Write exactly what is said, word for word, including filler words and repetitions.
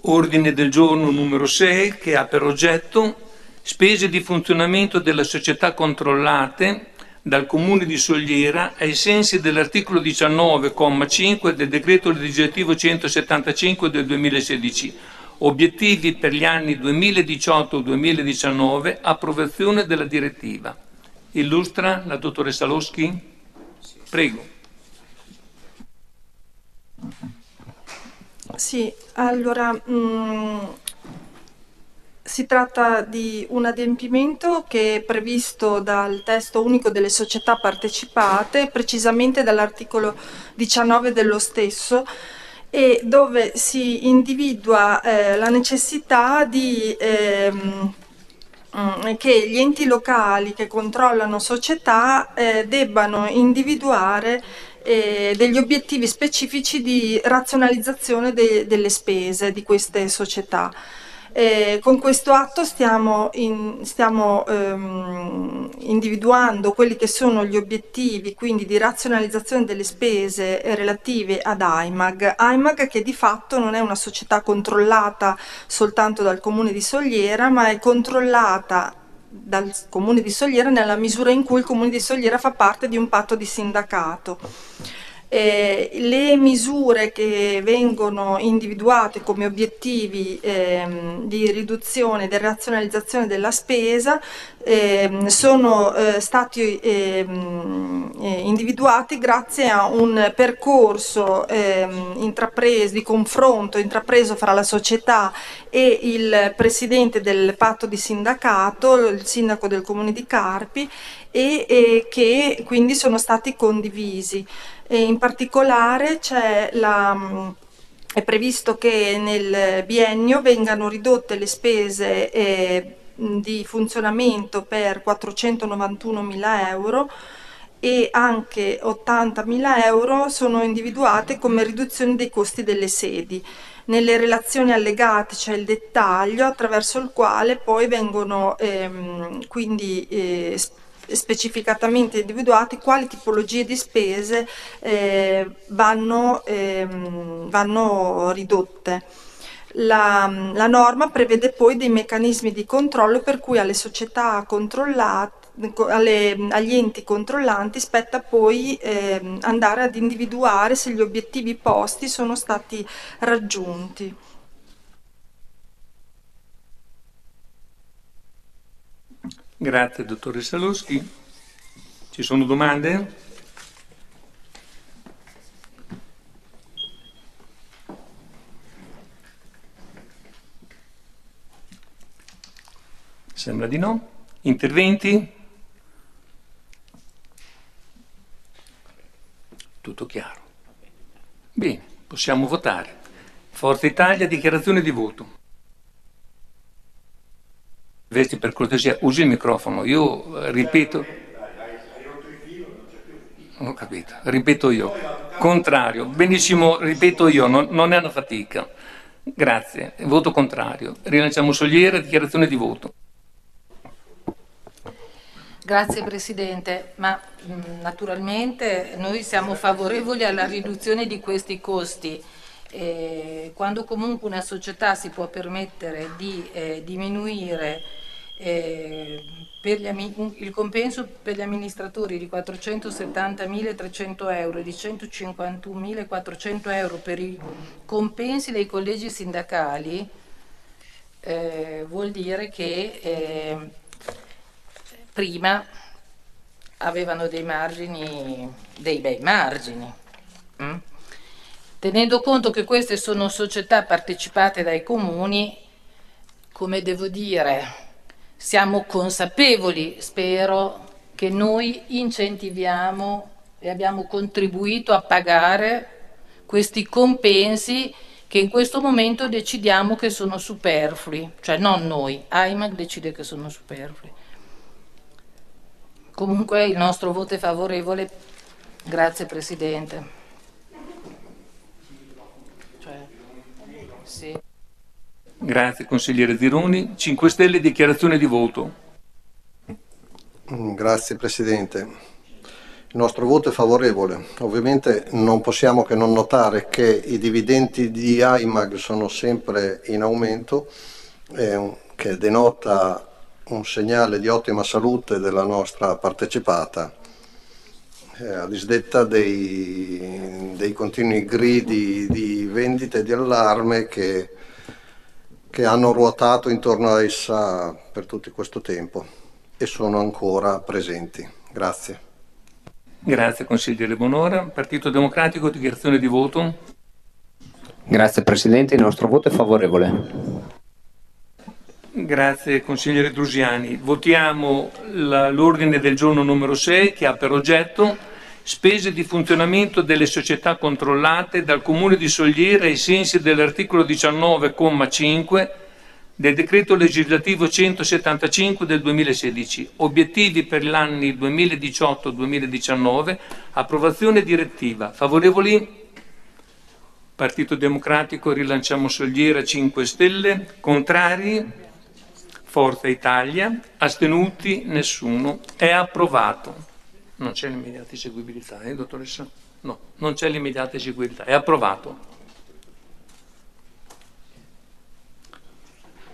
Ordine del giorno numero sei, che ha per oggetto spese di funzionamento delle società controllate dal Comune di Sogliera ai sensi dell'articolo diciannove comma cinque del decreto legislativo centosettantacinque del duemilasedici. Obiettivi per gli anni duemiladiciotto duemiladiciannove, approvazione della direttiva. Illustra la dottoressa Loschi? Prego. Sì, allora mh, si tratta di un adempimento che è previsto dal testo unico delle società partecipate, precisamente dall'articolo diciannove dello stesso, e dove si individua eh, la necessità di ehm, che gli enti locali che controllano società eh, debbano individuare eh, degli obiettivi specifici di razionalizzazione de- delle spese di queste società. Eh, con questo atto stiamo, in, stiamo ehm, individuando quelli che sono gli obiettivi, quindi di razionalizzazione delle spese relative ad AIMAG. AIMAG che di fatto non è una società controllata soltanto dal Comune di Sogliera, ma è controllata dal Comune di Sogliera nella misura in cui il Comune di Sogliera fa parte di un patto di sindacato. Eh, le misure che vengono individuate come obiettivi ehm, di riduzione e di razionalizzazione della spesa ehm, sono eh, stati ehm, eh, individuati grazie a un percorso ehm, intrapreso, di confronto intrapreso fra la società e il presidente del patto di sindacato, il sindaco del comune di Carpi, e, e che quindi sono stati condivisi. E in particolare c'è la, è previsto che nel biennio vengano ridotte le spese eh, di funzionamento per quattrocentonovantunomila euro e anche ottantamila euro sono individuate come riduzione dei costi delle sedi. Nelle relazioni allegate c'è il dettaglio attraverso il quale poi vengono ehm, quindi eh, specificatamente individuati quali tipologie di spese eh, vanno, ehm, vanno ridotte. La, la norma prevede poi dei meccanismi di controllo per cui alle società controllate alle, agli enti controllanti spetta poi eh, andare ad individuare se gli obiettivi posti sono stati raggiunti. Grazie, dottoressa Loschi. Ci sono domande? Sembra di no. Interventi? Tutto chiaro. Bene, possiamo votare. Forza Italia, dichiarazione di voto. Vesti per cortesia, usi il microfono, io eh, ripeto. Non ho capito, ripeto io. Contrario, benissimo, ripeto io, non, non è una fatica. Grazie, voto contrario. Rilanciamo Sogliera, dichiarazione di voto. Grazie Presidente, ma mh, naturalmente noi siamo favorevoli alla riduzione di questi costi. Eh, quando comunque una società si può permettere di eh, diminuire eh, per gli, il compenso per gli amministratori di quattrocentosettantamila trecento euro e di centocinquantunomilaquattrocento euro per i compensi dei collegi sindacali, eh, vuol dire che eh, prima avevano dei margini, dei bei margini. Mm? Tenendo conto che queste sono società partecipate dai comuni, come devo dire, siamo consapevoli, spero, che noi incentiviamo e abbiamo contribuito a pagare questi compensi che in questo momento decidiamo che sono superflui, cioè non noi, AIMAG decide che sono superflui. Comunque il nostro voto è favorevole, grazie Presidente. Sì. Grazie consigliere Zironi. cinque Stelle, dichiarazione di voto. Grazie Presidente. Il nostro voto è favorevole. Ovviamente non possiamo che non notare che i dividendi di AIMAG sono sempre in aumento, eh, che denota un segnale di ottima salute della nostra partecipata, eh, a disdetta dei, dei continui gridi di vendita e di allarme che, che hanno ruotato intorno a essa per tutto questo tempo e sono ancora presenti. Grazie. Grazie consigliere Bonora. Partito Democratico, dichiarazione di voto. Grazie Presidente, il nostro voto è favorevole. Grazie consigliere Drusiani. Votiamo la, l'ordine del giorno numero sei che ha per oggetto spese di funzionamento delle società controllate dal Comune di Sogliera ai sensi dell'articolo diciannove comma cinque del decreto legislativo centosettantacinque del duemilasedici. Obiettivi per gli anni duemiladiciotto duemiladiciannove. Approvazione direttiva. Favorevoli? Partito Democratico, Rilanciamo Sogliera, cinque Stelle. Contrari? Forza Italia. Astenuti? Nessuno. È approvato. Non c'è l'immediata eseguibilità, eh, dottoressa? No, non c'è l'immediata eseguibilità. È approvato.